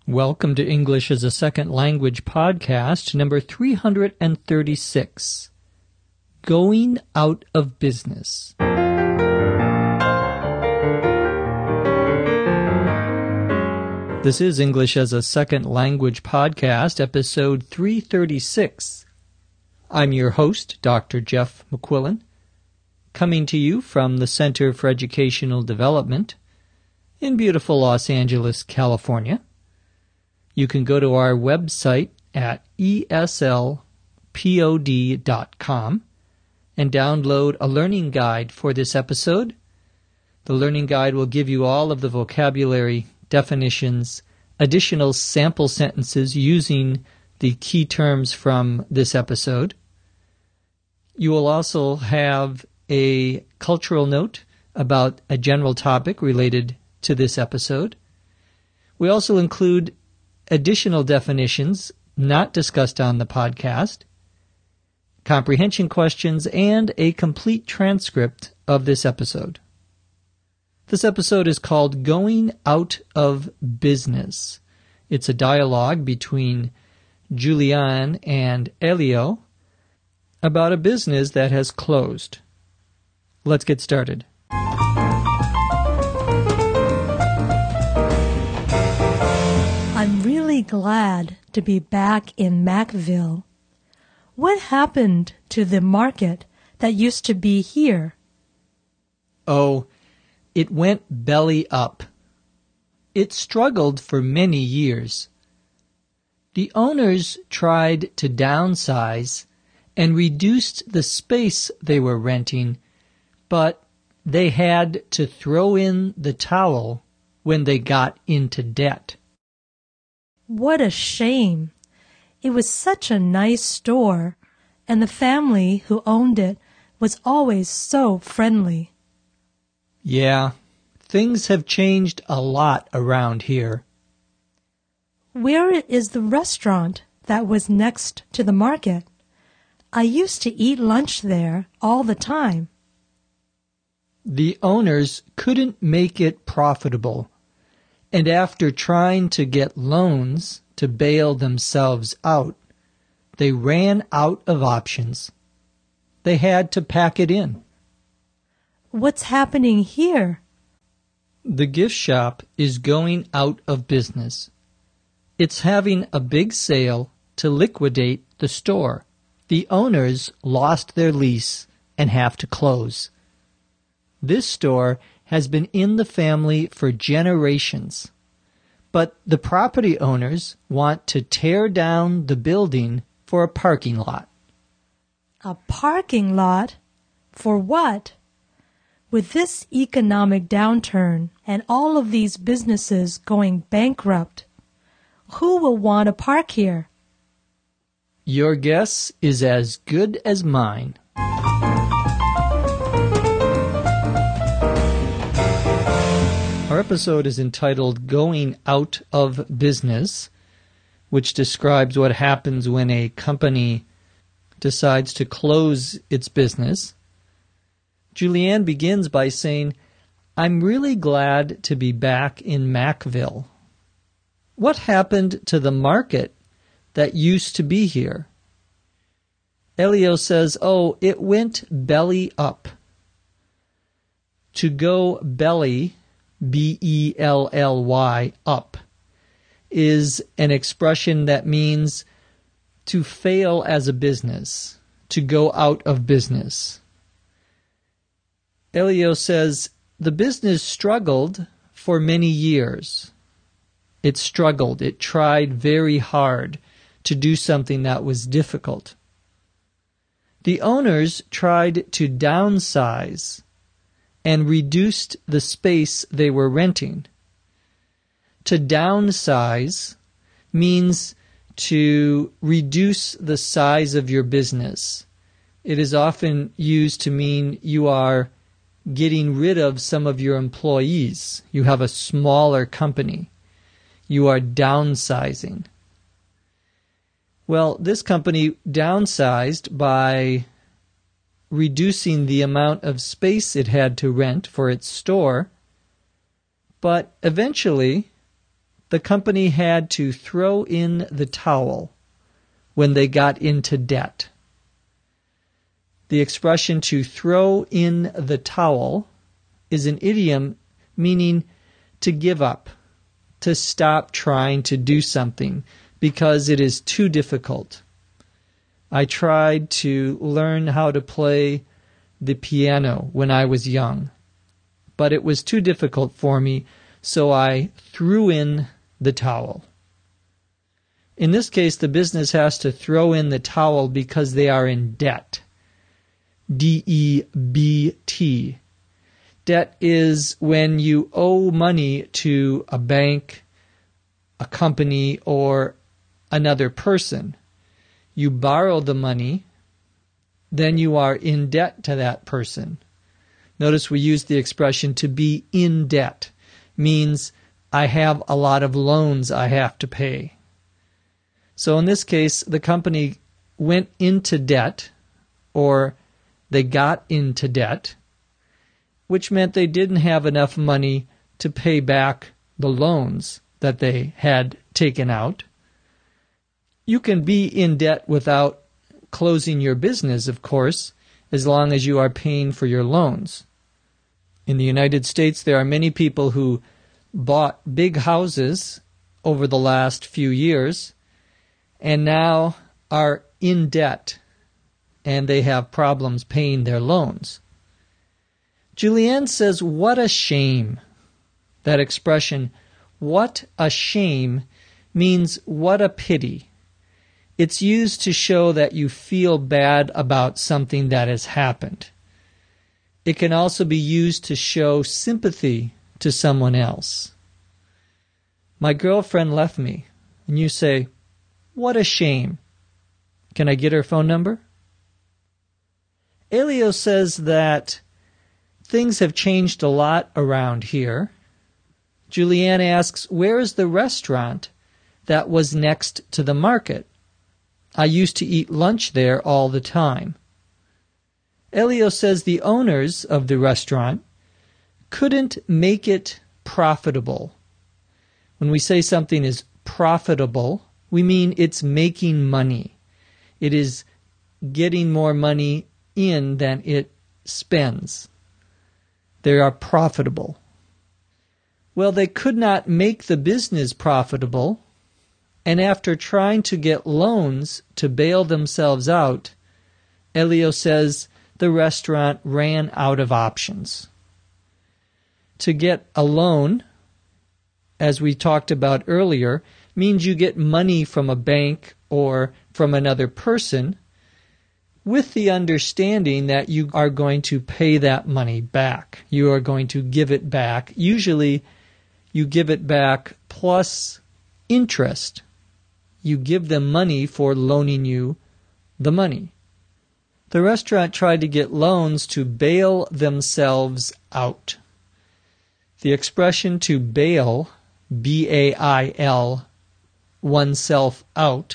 Welcome to English as a Second Language podcast, number 336, Going Out of Business. This is English as a Second Language podcast, episode 336. I'm your host, Dr. Jeff McQuillan, coming to you from the Center for Educational Development in beautiful Los Angeles, California. You can go to our website at eslpod.com and download a learning guide for this episode. The learning guide will give you all of the vocabulary, definitions, additional sample sentences using the key terms from this episode. You will also have a cultural note about a general topic related to this episode. We also include additional definitions not discussed on the podcast, comprehension questions, and a complete transcript of this episode. This episode is called Going Out of Business. It's a dialogue between Julian and Elio about a business that has closed. Let's get started. I'm really glad to be back in Macville. What happened to the market that used to be here? Oh, it went belly up. It struggled for many years. The owners tried to downsize and reduced the space they were renting, but they had to throw in the towel when they got into debt. What a shame. It was such a nice store, and the family who owned it was always so friendly. Yeah, things have changed a lot around here. Where is the restaurant that was next to the market? I used to eat lunch there all the time. The owners couldn't make it profitable, and after trying to get loans to bail themselves out, they ran out of options. They had to pack it in. What's happening here? The gift shop is going out of business. It's having a big sale to liquidate the store. The owners lost their lease and have to close. This store has been in the family for generations, but the property owners want to tear down the building for a parking lot. A parking lot? For what? With this economic downturn and all of these businesses going bankrupt, who will want to park here? Your guess is as good as mine. Our episode is entitled Going Out of Business, which describes what happens when a company decides to close its business. Julianne begins by saying, I'm really glad to be back in Macville. What happened to the market that used to be here? Elio says, oh, it went belly up. To go belly, B-E-L-L-Y, up, is an expression that means to fail as a business, to go out of business. Elio says, the business struggled for many years. It struggled. It tried very hard to do something that was difficult. The owners tried to downsize and reduced the space they were renting. To downsize means to reduce the size of your business. It is often used to mean you are getting rid of some of your employees. You have a smaller company. You are downsizing. Well, this company downsized by reducing the amount of space it had to rent for its store, but eventually the company had to throw in the towel when they got into debt. The expression to throw in the towel is an idiom meaning to give up, to stop trying to do something because it is too difficult. I tried to learn how to play the piano when I was young, but it was too difficult for me, so I threw in the towel. In this case, the business has to throw in the towel because they are in debt. D-E-B-T. Debt is when you owe money to a bank, a company, or another person. You borrow the money, then you are in debt to that person. Notice we use the expression to be in debt. Means I have a lot of loans I have to pay. So in this case, the company went into debt, or they got into debt, which meant they didn't have enough money to pay back the loans that they had taken out. You can be in debt without closing your business, of course, as long as you are paying for your loans. In the United States, there are many people who bought big houses over the last few years and now are in debt, and they have problems paying their loans. Julianne says, what a shame. That expression, what a shame, means what a pity. It's used to show that you feel bad about something that has happened. It can also be used to show sympathy to someone else. My girlfriend left me, and you say, what a shame. Can I get her phone number? Elio says that things have changed a lot around here. Julianne asks, where is the restaurant that was next to the market? I used to eat lunch there all the time. Elio says the owners of the restaurant couldn't make it profitable. When we say something is profitable, we mean it's making money. It is getting more money in than it spends. They are profitable. Well, they could not make the business profitable, and after trying to get loans to bail themselves out, Elio says the restaurant ran out of options. To get a loan, as we talked about earlier, means you get money from a bank or from another person with the understanding that you are going to pay that money back. You are going to give it back. Usually, you give it back plus interest. You give them money for loaning you the money. The restaurant tried to get loans to bail themselves out. The expression to bail, B-A-I-L, oneself out,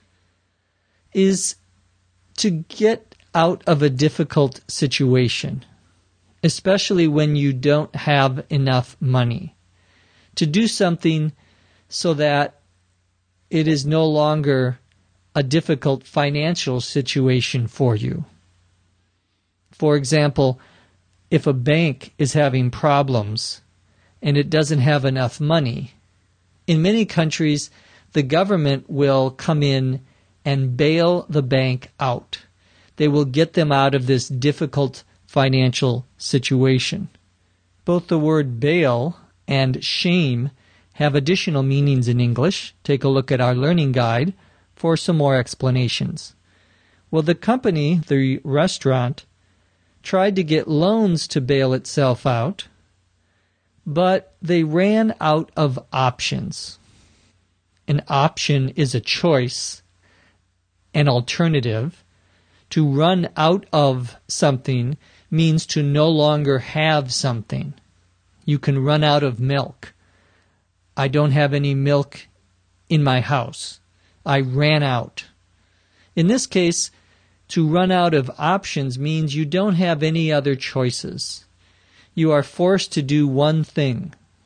is to get out of a difficult situation, especially when you don't have enough money. To do something so that it is no longer a difficult financial situation for you. For example, if a bank is having problems and it doesn't have enough money, in many countries, the government will come in and bail the bank out. They will get them out of this difficult financial situation. Both the word bail and shame have additional meanings in English. Take a look at our learning guide for some more explanations. Well, the company, the restaurant, tried to get loans to bail itself out, but they ran out of options. An option is a choice, an alternative. To run out of something means to no longer have something. You can run out of milk. I don't have any milk in my house. I ran out. In this case, to run out of options means you don't have any other choices. You are forced to do one thing.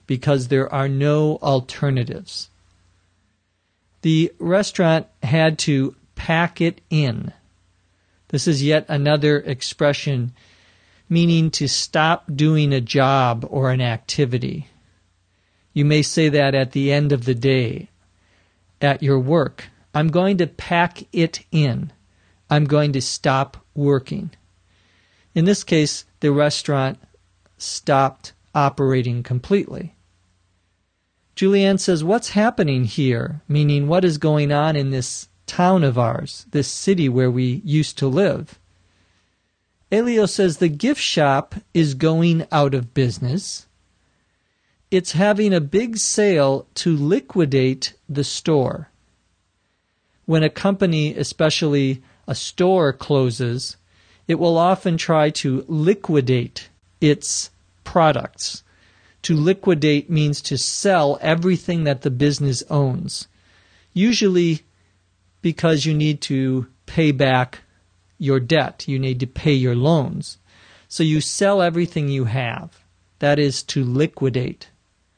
because there are no alternatives. The restaurant had to pack it in. This is yet another expression meaning to stop doing a job or an activity. You may say that at the end of the day, at your work. I'm going to pack it in. I'm going to stop working. In this case, the restaurant stopped operating completely. Julianne says, what's happening here? Meaning, what is going on in this town of ours, this city where we used to live? Elio says the gift shop is going out of business. It's having a big sale to liquidate the store. When a company, especially a store, closes, it will often try to liquidate its products. To liquidate means to sell everything that the business owns, usually because you need to pay back your debt. You need to pay your loans. So you sell everything you have. That is to liquidate.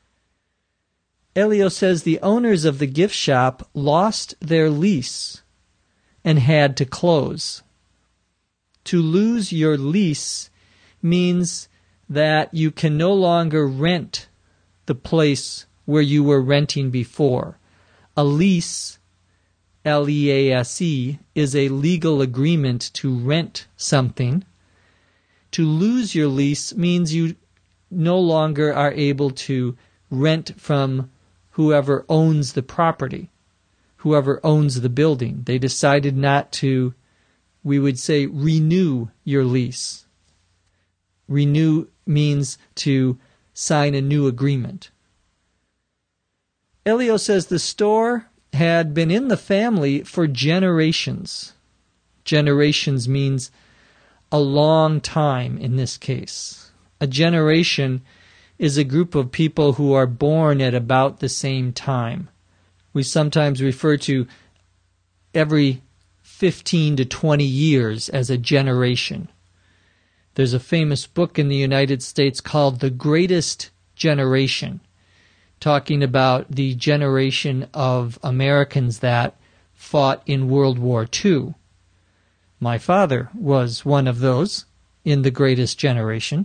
Elio says the owners of the gift shop lost their lease and had to close. To lose your lease means that you can no longer rent the place where you were renting before. A lease, L-E-A-S-E, is a legal agreement to rent something. To lose your lease means you no longer are able to rent from whoever owns the property, whoever owns the building. They decided not to, we would say, renew your lease. Renew means to sign a new agreement. Elio says the store had been in the family for generations. Generations means a long time in this case. A generation is a group of people who are born at about the same time. We sometimes refer to every 15 to 20 years as a generation. There's a famous book in the United States called The Greatest Generation, talking about the generation of Americans that fought in World War II. My father was one of those in the Greatest Generation.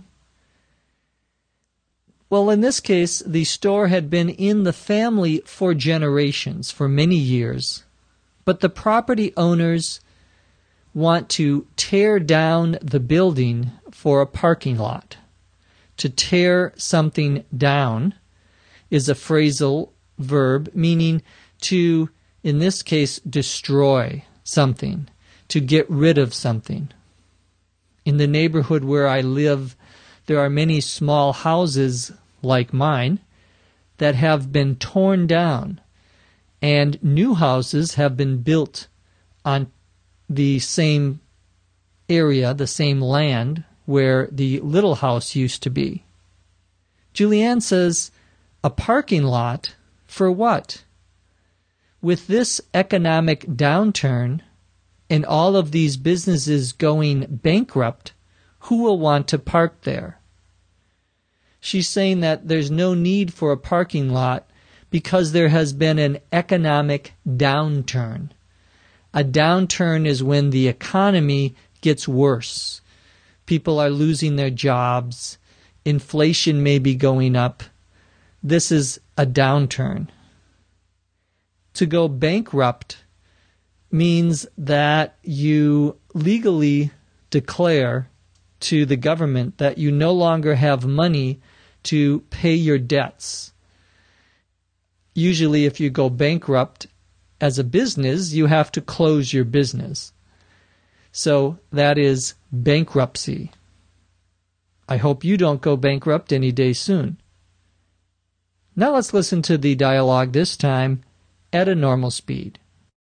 Well, in this case, the store had been in the family for generations, for many years, but the property owners want to tear down the building for a parking lot. To tear something down is a phrasal verb meaning to, in this case, destroy something, to get rid of something. In the neighborhood where I live, there are many small houses like mine that have been torn down, and new houses have been built on the same area, the same land where the little house used to be. Julianne says, a parking lot for what? With this economic downturn and all of these businesses going bankrupt, who will want to park there? She's saying that there's no need for a parking lot because there has been an economic downturn. A downturn is when the economy gets worse. People are losing their jobs. Inflation may be going up. This is a downturn. To go bankrupt means that you legally declare to the government that you no longer have money to pay your debts. Usually, if you go bankrupt as a business, you have to close your business. So that is bankruptcy. I hope you don't go bankrupt any day soon. Now let's listen to the dialogue, this time at a normal speed.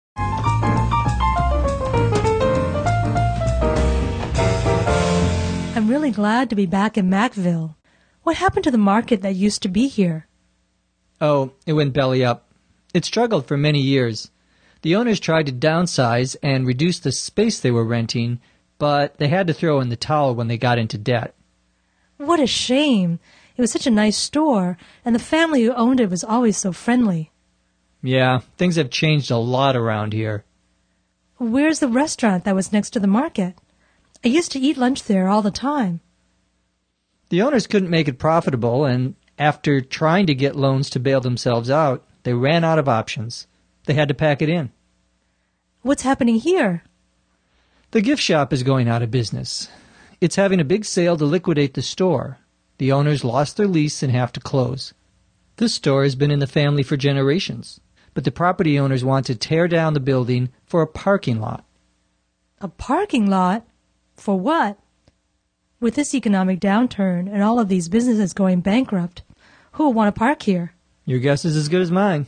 I'm really glad to be back in Macville. What happened to the market that used to be here? Oh, it went belly up. It struggled for many years. The owners tried to downsize and reduce the space they were renting, but they had to throw in the towel when they got into debt. What a shame. It was such a nice store, and the family who owned it was always so friendly. Yeah, things have changed a lot around here. Where's the restaurant that was next to the market? I used to eat lunch there all the time. The owners couldn't make it profitable, and after trying to get loans to bail themselves out, they ran out of options. They had to pack it in. What's happening here? The gift shop is going out of business. It's having a big sale to liquidate the store. The owners lost their lease and have to close. This store has been in the family for generations, but the property owners want to tear down the building for a parking lot. A parking lot? For what? With this economic downturn and all of these businesses going bankrupt, who will want to park here? Your guess is as good as mine.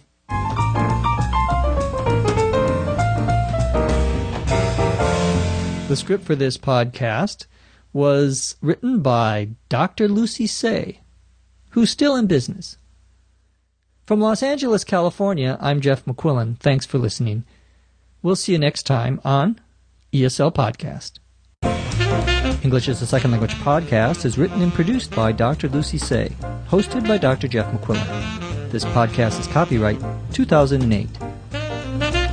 The script for this podcast was written by Dr. Lucy Tse, who's still in business. From Los Angeles, California, I'm Jeff McQuillan. Thanks for listening. We'll see you next time on ESL Podcast. English as a Second Language podcast is written and produced by Dr. Lucy Tse, hosted by Dr. Jeff McQuillan. This podcast is copyright 2008.